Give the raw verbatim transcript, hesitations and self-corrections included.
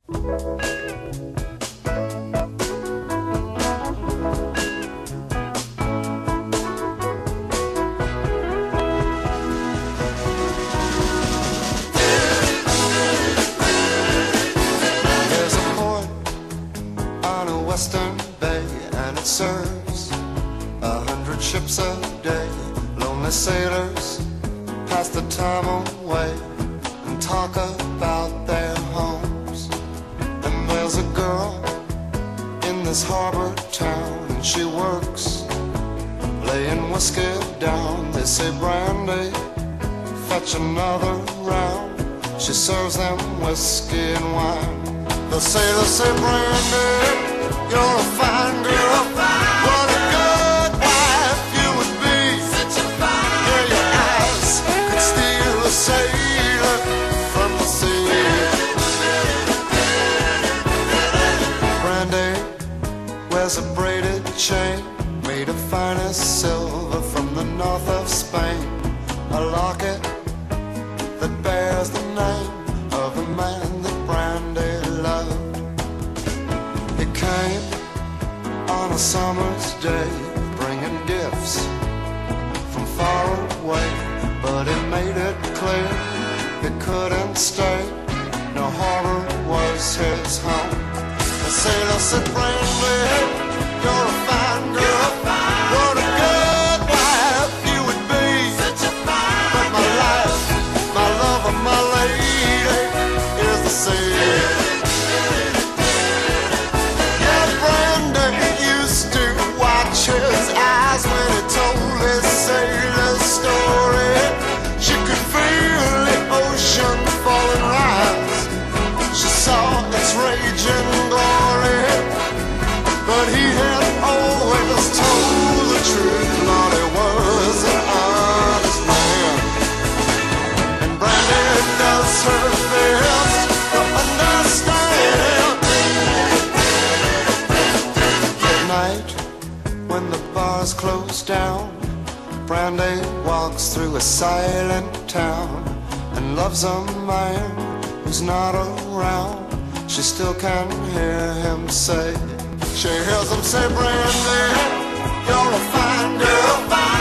There's a port on a western bay, and it serves a hundred ships a day. Lonely sailors pass the time away and talk about their homes. And there's a girl in this harbor town, and she works laying whiskey down. They say, "Brandy, fetch another round." She serves them whiskey and wine. The sailors say, "Brandy, you're a fine girl. What a good wife you would be. Yeah, your eyes could steal a sailor from the sea." Brandy wears a braided chain made of finest silver from the north of Spain, a locket that bears the name of the man that Brandy loved. It came on a summer's day, bringing gifts from far away, but it made it clear it couldn't stay. No harbor was his home. The sailor said, "Brandy, you're a fine girl. What a good wife you would be. But my life, my love, and my lady is the sea." Yeah, Brandy used to watch his eyes when he told his sailor story. She could feel the ocean fall and rise. She saw its raging glory, but he had always told the truth. Lord, he was an honest man, and Brandy does her best to understand. At night, when the bars close down, Brandy walks through a silent town and loves a man who's not around. She still can hear him say, she hears him say, "Brandy, you're a fine girl."